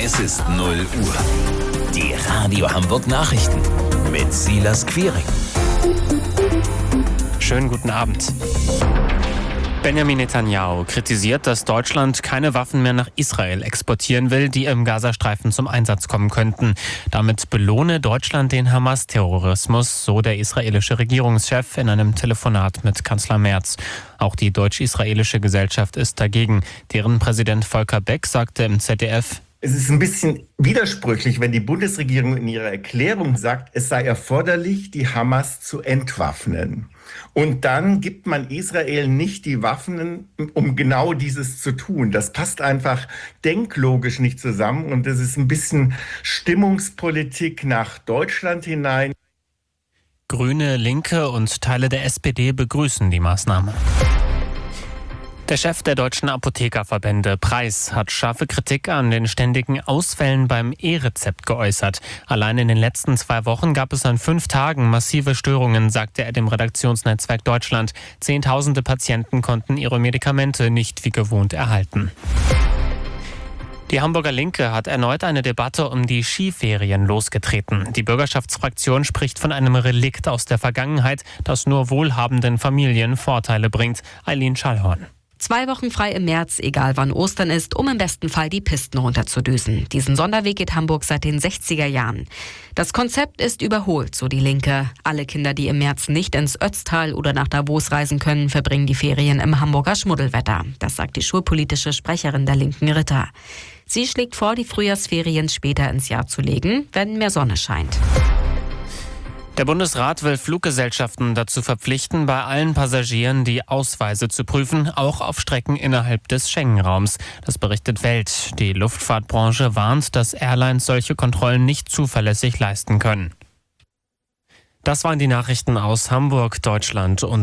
Es ist 0 Uhr. Die Radio Hamburg Nachrichten mit Silas Quiring. Schönen guten Abend. Benjamin Netanyahu kritisiert, dass Deutschland keine Waffen mehr nach Israel exportieren will, die im Gazastreifen zum Einsatz kommen könnten. Damit belohne Deutschland den Hamas-Terrorismus, so der israelische Regierungschef in einem Telefonat mit Kanzler Merz. Auch die deutsch-israelische Gesellschaft ist dagegen. Deren Präsident Volker Beck sagte im ZDF: Es ist ein bisschen widersprüchlich, wenn die Bundesregierung in ihrer Erklärung sagt, es sei erforderlich, die Hamas zu entwaffnen. Und dann gibt man Israel nicht die Waffen, um genau dieses zu tun. Das passt einfach denklogisch nicht zusammen. Und das ist ein bisschen Stimmungspolitik nach Deutschland hinein. Grüne, Linke und Teile der SPD begrüßen die Maßnahme. Der Chef der deutschen Apothekerverbände, Preis, hat scharfe Kritik an den ständigen Ausfällen beim E-Rezept geäußert. Allein in den letzten 2 Wochen gab es an 5 Tagen massive Störungen, sagte er dem Redaktionsnetzwerk Deutschland. Zehntausende Patienten konnten ihre Medikamente nicht wie gewohnt erhalten. Die Hamburger Linke hat erneut eine Debatte um die Skiferien losgetreten. Die Bürgerschaftsfraktion spricht von einem Relikt aus der Vergangenheit, das nur wohlhabenden Familien Vorteile bringt. Eileen Schallhorn. 2 Wochen frei im März, egal wann Ostern ist, um im besten Fall die Pisten runterzudüsen. Diesen Sonderweg geht Hamburg seit den 60er Jahren. Das Konzept ist überholt, so die Linke. Alle Kinder, die im März nicht ins Ötztal oder nach Davos reisen können, verbringen die Ferien im Hamburger Schmuddelwetter. Das sagt die schulpolitische Sprecherin der Linken, Ritter. Sie schlägt vor, die Frühjahrsferien später ins Jahr zu legen, wenn mehr Sonne scheint. Der Bundesrat will Fluggesellschaften dazu verpflichten, bei allen Passagieren die Ausweise zu prüfen, auch auf Strecken innerhalb des Schengen-Raums. Das berichtet Welt. Die Luftfahrtbranche warnt, dass Airlines solche Kontrollen nicht zuverlässig leisten können. Das waren die Nachrichten aus Hamburg, Deutschland und